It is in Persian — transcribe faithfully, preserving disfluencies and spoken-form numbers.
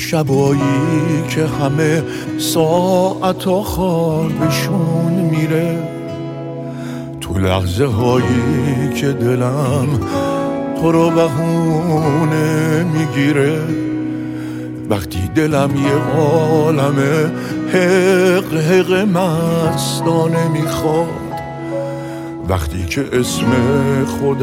شبایی که همه ساعت آخر بهشون میره، تو لحظه هایی که دلم تو رو بهونه میگیره، وقتی دلم یه عالمه حق حق مستانه میخواد، وقتی که اسم خدا